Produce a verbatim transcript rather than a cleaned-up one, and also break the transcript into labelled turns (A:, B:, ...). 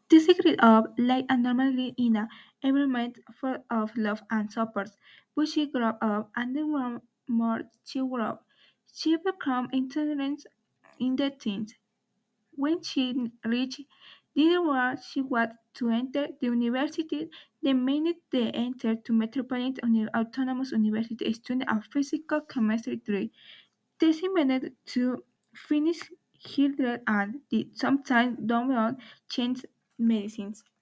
A: This grew up like a normally in an environment full of love and support, but she grew up and the more more she grew, she became intolerant in the teens. When she reached the age she was to enter the university, the minute they entered to Metropolitan Uni- Autonomous University student a physical chemistry degree, they decided to finish her grade and did sometimes don't change medicines.